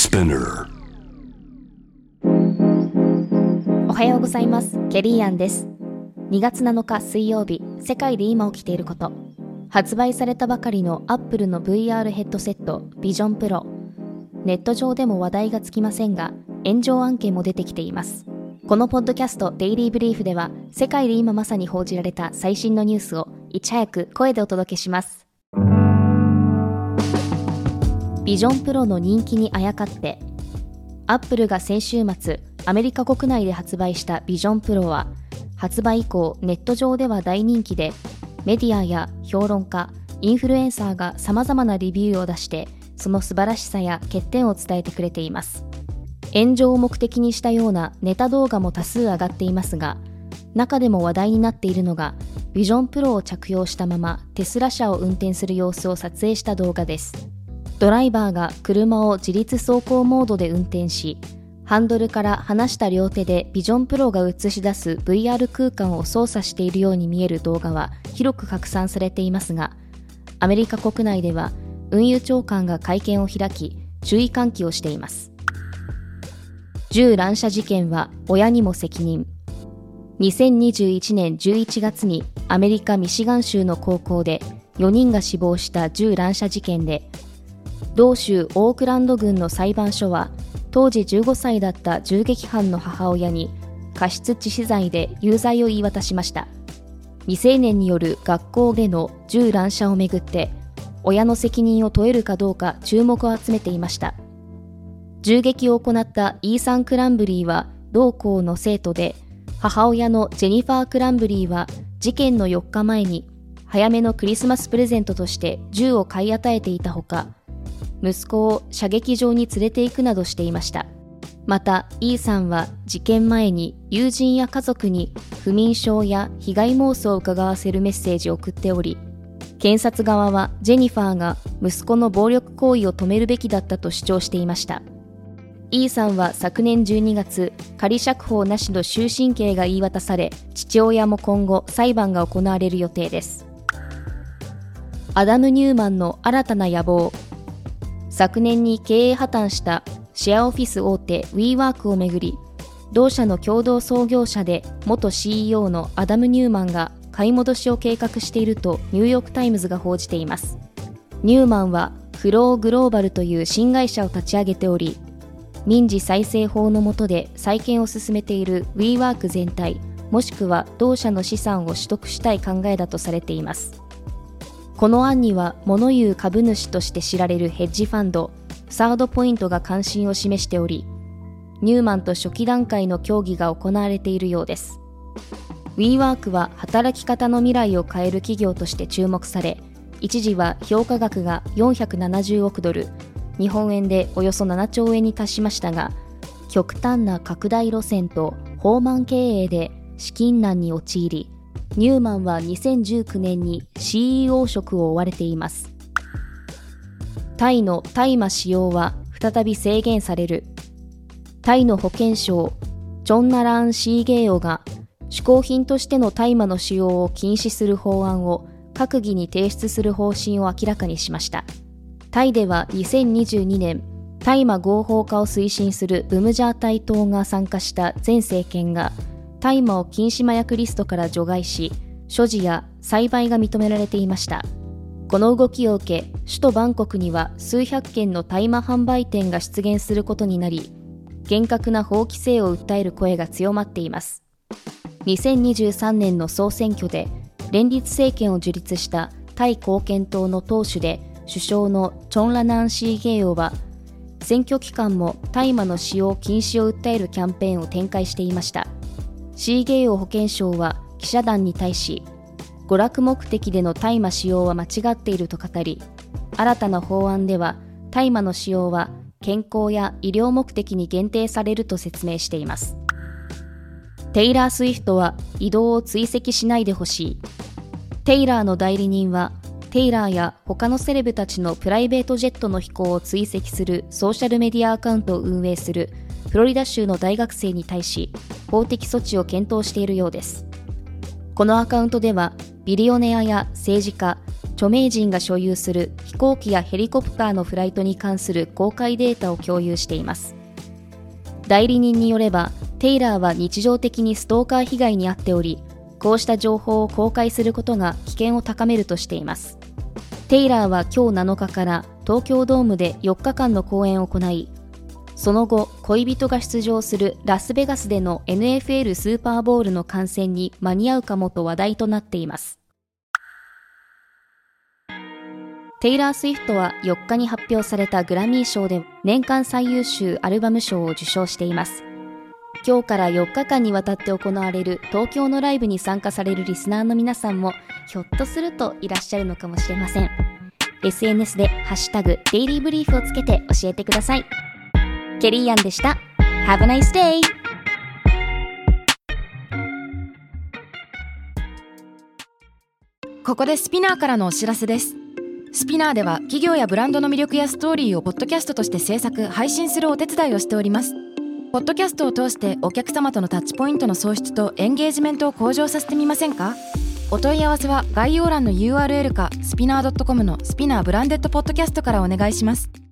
Spinner。 おはようございます。ケリーアンです。2月7日水曜日、世界で今起きていること。発売されたばかりのアップルの VR ヘッドセットビジョンプロ。ネット上でも話題がつきませんが、炎上案件も出てきています。このポッドキャストデイリーブリーフでは、世界で今まさに報じられた最新のニュースをいち早く声でお届けします。ビジョンプロの人気にあやかって、アップルが先週末アメリカ国内で発売したビジョンプロは、発売以降ネット上では大人気で、メディアや評論家、インフルエンサーが様々なレビューを出して、その素晴らしさや欠点を伝えてくれています。炎上を目的にしたようなネタ動画も多数上がっていますが、中でも話題になっているのが、ビジョンプロを着用したままテスラ車を運転する様子を撮影した動画です。ドライバーが車を自律走行モードで運転し、ハンドルから離した両手でビジョンプロが映し出す VR 空間を操作しているように見える動画は広く拡散されていますが、アメリカ国内では運輸長官が会見を開き、注意喚起をしています。銃乱射事件は親にも責任。2021年11月にアメリカ・ミシガン州の高校で4人が死亡した銃乱射事件で、同州オークランド郡の裁判所は、当時15歳だった銃撃犯の母親に過失致死罪で有罪を言い渡しました。未成年による学校での銃乱射をめぐって、親の責任を問えるかどうか注目を集めていました。銃撃を行ったイーサン・クランブリーは同校の生徒で、母親のジェニファー・クランブリーは事件の4日前に早めのクリスマスプレゼントとして銃を買い与えていたほか、息子を射撃場に連れて行くなどしていました。また、イーさんは事件前に友人や家族に不眠症や被害妄想を伺わせるメッセージを送っており、検察側はジェニファーが息子の暴力行為を止めるべきだったと主張していました。イーさんは昨年12月、仮釈放なしの終身刑が言い渡され、父親も今後裁判が行われる予定です。アダム・ニューマンの新たな野望。昨年に経営破綻したシェアオフィス大手 WeWork をめぐり、同社の共同創業者で元 CEO のアダム・ニューマンが買い戻しを計画しているとニューヨークタイムズが報じています。ニューマンはフローグローバルという新会社を立ち上げており、民事再生法の下で再建を進めている WeWork 全体、もしくは同社の資産を取得したい考えだとされています。この案には物言う株主として知られるヘッジファンド、サードポイントが関心を示しており、ニューマンと初期段階の協議が行われているようです。WeWork は働き方の未来を変える企業として注目され、一時は評価額が470億ドル、日本円でおよそ7兆円に達しましたが、極端な拡大路線と放慢経営で資金難に陥り、ニューマンは2019年に CEO 職を追われています。タイの大麻使用は再び制限される。タイの保健省チョンナラーン・シーゲーオが嗜好品としての大麻の使用を禁止する法案を閣議に提出する方針を明らかにしました。タイでは2022年、大麻合法化を推進するブムジャータイ党が参加した前政権が大麻を禁止麻薬リストから除外し、所持や栽培が認められていました。この動きを受け、首都バンコクには数百件の大麻販売店が出現することになり、厳格な法規制を訴える声が強まっています。2023年の総選挙で連立政権を樹立したタイ貢献党の党首で首相のチョンラナンシーゲーオは、選挙期間も大麻の使用禁止を訴えるキャンペーンを展開していました。シーゲーオ保健相は記者団に対し、娯楽目的での大麻使用は間違っていると語り、新たな法案では大麻の使用は健康や医療目的に限定されると説明しています。テイラー・スウィフトは移動を追跡しないでほしい。テイラーの代理人は、テイラーや他のセレブたちのプライベートジェットの飛行を追跡するソーシャルメディアアカウントを運営するフロリダ州の大学生に対し、法的措置を検討しているようです。このアカウントでは、ビリオネアや政治家、 著名人が所有する飛行機やヘリコプターのフライトに関する公開データを共有しています。代理人によれば、テイラーは日常的にストーカー被害に遭っており、こうした情報を公開することが危険を高めるとしています。テイラーは今日7日から東京ドームで4日間の公演を行い、その後、恋人が出場するラスベガスでの NFL スーパーボウルの観戦に間に合うかもと話題となっています。テイラー・スウィフトは4日に発表されたグラミー賞で年間最優秀アルバム賞を受賞しています。今日から4日間にわたって行われる東京のライブに参加されるリスナーの皆さんもひょっとするといらっしゃるのかもしれません。SNS でハッシュタグデイリーブリーフをつけて教えてください。ケリーアンでした。Have a nice day! ここでスピナーからのお知らせです。スピナーでは企業やブランドの魅力やストーリーをポッドキャストとして制作・配信するお手伝いをしております。ポッドキャストを通してお客様とのタッチポイントの創出とエンゲージメントを向上させてみませんか？お問い合わせは概要欄の URL かスピナー .com のスピナーブランデッドポッドキャストからお願いします。